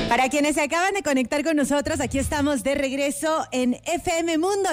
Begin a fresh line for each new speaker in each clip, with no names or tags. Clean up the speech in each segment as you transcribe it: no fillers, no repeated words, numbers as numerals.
Para quienes se acaban de conectar con nosotros, aquí estamos de regreso en FM Mundo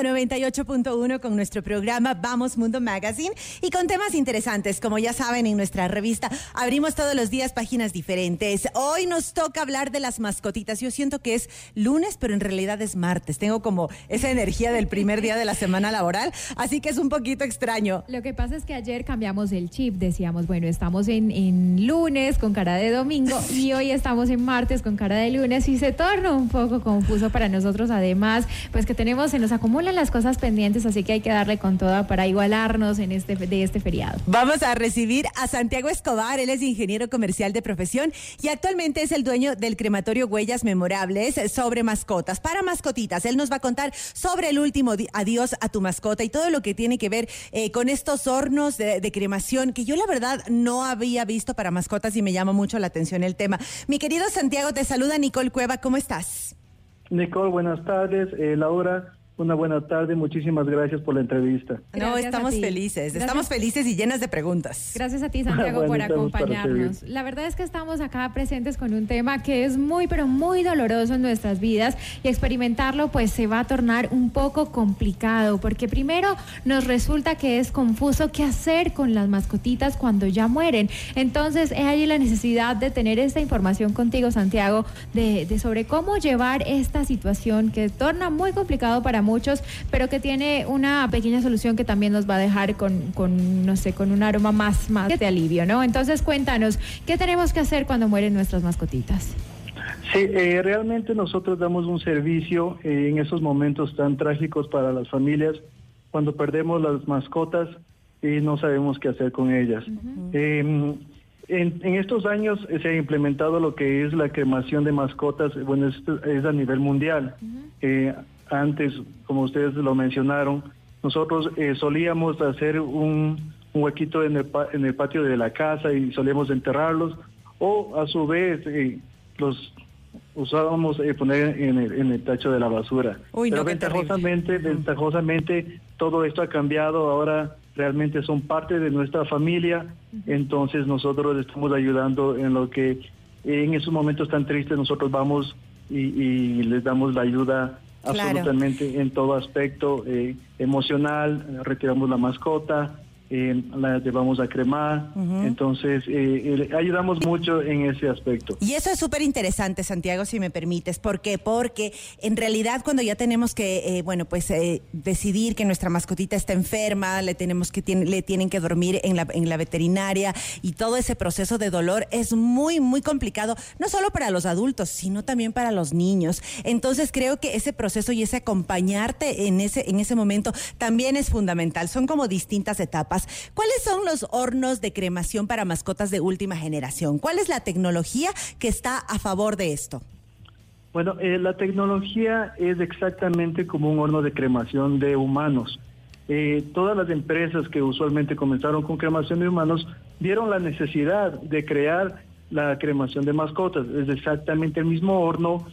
98.1 con nuestro programa Vamos Mundo Magazine y con temas interesantes. Como ya saben, en nuestra revista abrimos todos los días páginas diferentes. Hoy nos toca hablar de las mascotitas. Yo siento que es lunes, pero en realidad es martes. Tengo como esa energía del primer día de la semana laboral, así que es un poquito extraño.
Lo que pasa es que ayer cambiamos el chip. Decíamos, bueno, estamos en lunes con cara de domingo y hoy estamos en martes con cara de lunes y se torna un poco confuso para nosotros. Además, pues que se nos acumulan las cosas pendientes, así que hay que darle con toda para igualarnos de este feriado.
Vamos a recibir a Santiago Escobar. Él es ingeniero comercial de profesión y actualmente es el dueño del crematorio Huellas Memorables sobre mascotas, para mascotitas. Él nos va a contar sobre el último adiós a tu mascota y todo lo que tiene que ver con estos hornos de cremación que yo la verdad no había visto para mascotas y me llama mucho la atención el tema. Mi querido Santiago, te saluda Nicole Cueva. ¿Cómo estás?
Nicole, buenas tardes. Laura, una buena tarde. Muchísimas gracias por la entrevista.
No, estamos felices. Gracias. Estamos felices y llenas de preguntas.
Gracias a ti, Santiago, por acompañarnos. La verdad es que estamos acá presentes con un tema que es muy, pero muy doloroso en nuestras vidas y experimentarlo pues se va a tornar un poco complicado porque primero nos resulta que es confuso qué hacer con las mascotitas cuando ya mueren. Entonces, es ahí la necesidad de tener esta información contigo, Santiago, de sobre cómo llevar esta situación que torna muy complicado para muchos, pero que tiene una pequeña solución que también nos va a dejar con un aroma más de alivio, ¿no? Entonces, cuéntanos, ¿qué tenemos que hacer cuando mueren nuestras mascotitas?
Sí, realmente nosotros damos un servicio en esos momentos tan trágicos para las familias, cuando perdemos las mascotas y no sabemos qué hacer con ellas. Uh-huh. En estos años se ha implementado lo que es la cremación de mascotas, bueno, es a nivel mundial. Uh-huh. Antes, como ustedes lo mencionaron, nosotros solíamos hacer un huequito en el patio de la casa y solíamos enterrarlos, o a su vez los usábamos poner en el tacho de la basura.
Uy, no,
pero ventajosamente todo esto ha cambiado. Ahora realmente son parte de nuestra familia. Entonces nosotros estamos ayudando en lo que en esos momentos tan tristes nosotros vamos y les damos la ayuda. Claro. Absolutamente, en todo aspecto emocional. Retiramos la mascota, la llevamos a cremar. Uh-huh. Entonces ayudamos mucho en ese aspecto.
Y eso es súper interesante, Santiago, si me permites. ¿Por qué? Porque en realidad cuando ya tenemos que decidir que nuestra mascotita está enferma, le tienen que dormir en la veterinaria, y todo ese proceso de dolor es muy, muy complicado, no solo para los adultos, sino también para los niños. Entonces creo que ese proceso y ese acompañarte en ese momento también es fundamental. Son como distintas etapas. ¿Cuáles son los hornos de cremación para mascotas de última generación? ¿Cuál es la tecnología que está a favor de esto?
Bueno, la tecnología es exactamente como un horno de cremación de humanos. Todas las empresas que usualmente comenzaron con cremación de humanos vieron la necesidad de crear la cremación de mascotas. Es exactamente el mismo horno.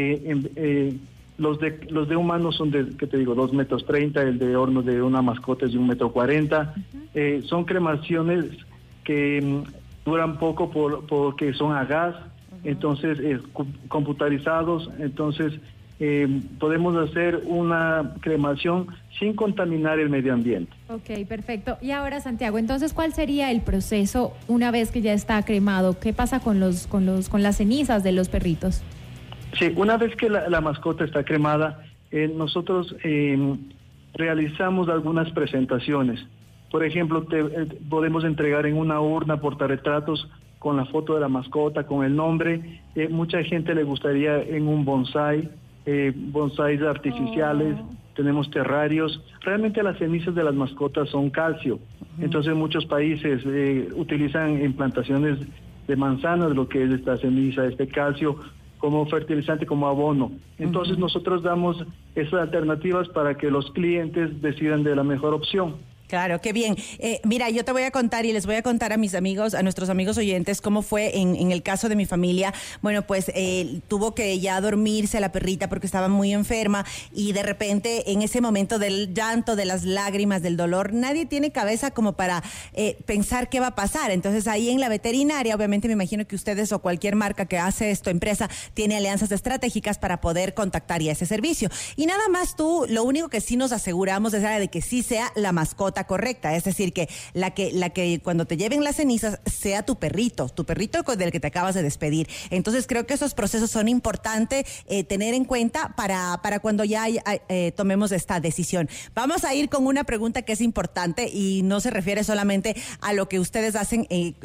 Los de humanos son de, ¿qué te digo?, 2,30 metros, el de horno de una mascota es de 1,40 m. Son cremaciones que duran poco porque son a gas, entonces computarizados, entonces podemos hacer una cremación sin contaminar el medio ambiente.
Ok, perfecto. Y ahora, Santiago, entonces, ¿cuál sería el proceso una vez que ya está cremado? ¿Qué pasa con las cenizas de los perritos?
Sí, una vez que la mascota está cremada, nosotros realizamos algunas presentaciones. Por ejemplo, podemos entregar en una urna portarretratos con la foto de la mascota, con el nombre. Mucha gente le gustaría en un bonsái, bonsáis artificiales. Tenemos terrarios. Realmente las cenizas de las mascotas son calcio. Entonces muchos países utilizan en plantaciones de manzanas lo que es esta ceniza, este calcio, como fertilizante, como abono. Entonces nosotros damos esas alternativas para que los clientes decidan de la mejor opción.
Claro, qué bien. Mira, yo te voy a contar y les voy a contar a mis amigos, a nuestros amigos oyentes, cómo fue en el caso de mi familia. Bueno, pues tuvo que ya dormirse la perrita porque estaba muy enferma y de repente en ese momento del llanto, de las lágrimas, del dolor, nadie tiene cabeza como para pensar qué va a pasar. Entonces ahí en la veterinaria, obviamente me imagino que ustedes o cualquier marca que hace esto, empresa, tiene alianzas estratégicas para poder contactar ya ese servicio. Y nada más tú, lo único que sí nos aseguramos es de que sí sea la mascota correcta, es decir, que la que cuando te lleven las cenizas sea tu perrito del que te acabas de despedir. Entonces creo que esos procesos son importantes tener en cuenta para cuando ya tomemos esta decisión. Vamos a ir con una pregunta que es importante y no se refiere solamente a lo que ustedes hacen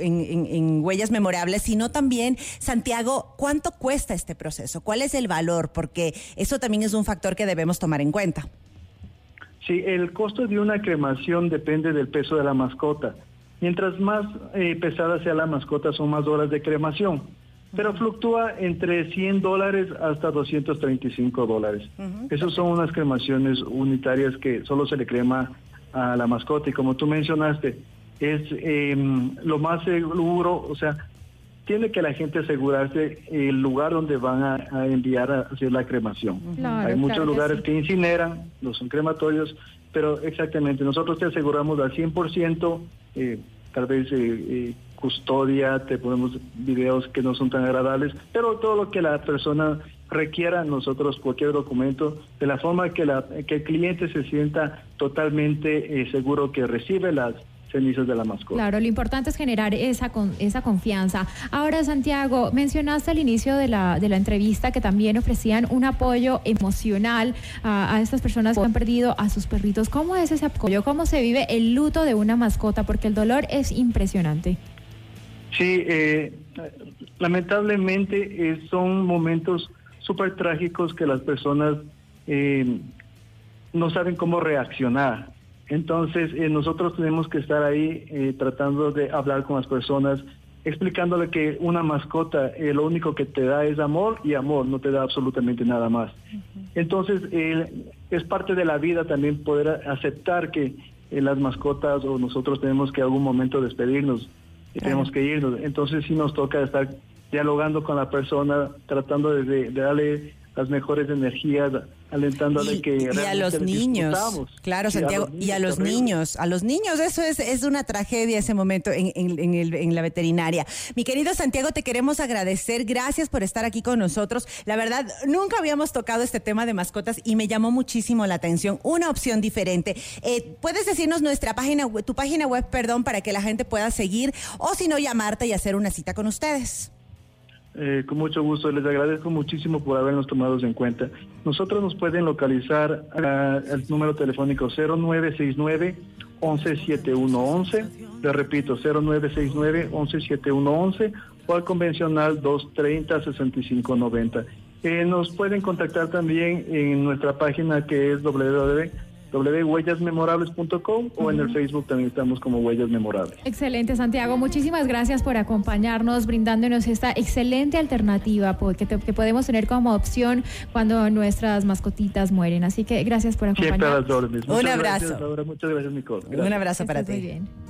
en Huellas Memorables, sino también, Santiago, ¿cuánto cuesta este proceso? ¿Cuál es el valor? Porque eso también es un factor que debemos tomar en cuenta.
Sí, el costo de una cremación depende del peso de la mascota. Mientras más pesada sea la mascota, son más horas de cremación. Pero fluctúa entre $100 hasta $235. Esas son unas cremaciones unitarias que solo se le crema a la mascota. Y como tú mencionaste, es lo más seguro, o sea, tiene que la gente asegurarse el lugar donde van a enviar a hacer la cremación.
Claro,
hay muchos lugares
sí,
que incineran, no son crematorios, pero exactamente, nosotros te aseguramos al 100%, tal vez custodia, te ponemos videos que no son tan agradables, pero todo lo que la persona requiera, nosotros cualquier documento, de la forma que el cliente se sienta totalmente seguro que recibe las cenizas de la mascota.
Claro, lo importante es generar esa confianza. Ahora, Santiago, mencionaste al inicio de la entrevista que también ofrecían un apoyo emocional a estas personas que han perdido a sus perritos. ¿Cómo es ese apoyo? ¿Cómo se vive el luto de una mascota? Porque el dolor es impresionante.
Sí, lamentablemente son momentos súper trágicos que las personas no saben cómo reaccionar. Entonces, nosotros tenemos que estar ahí tratando de hablar con las personas, explicándole que una mascota lo único que te da es amor y amor, no te da absolutamente nada más. Entonces, es parte de la vida también poder aceptar que las mascotas o nosotros tenemos que en algún momento despedirnos, tenemos que irnos. Entonces, sí nos toca estar dialogando con la persona, tratando de darle las mejores energías, alentándole que
y a los niños, claro, Santiago, y a los niños, eso es una tragedia ese momento en la veterinaria. Mi querido Santiago, te queremos agradecer, gracias por estar aquí con nosotros. La verdad, nunca habíamos tocado este tema de mascotas y me llamó muchísimo la atención, una opción diferente. ¿Puedes decirnos tu página web, para que la gente pueda seguir, o si no, llamarte y hacer una cita con ustedes?
Con mucho gusto, les agradezco muchísimo por habernos tomado en cuenta. Nosotros nos pueden localizar al número telefónico 0969-117111, le repito, 0969-117111, o al convencional 230-6590. Nos pueden contactar también en nuestra página que es www.huellasmemorables.com o en el Facebook también estamos como Huellas Memorables.
Excelente, Santiago. Muchísimas gracias por acompañarnos, brindándonos esta excelente alternativa que podemos tener como opción cuando nuestras mascotitas mueren. Así que gracias por acompañarnos.
Siempre a las órdenes.
Un abrazo.
Muchas gracias, Nicole. Gracias.
Un abrazo para ti.
Muy bien.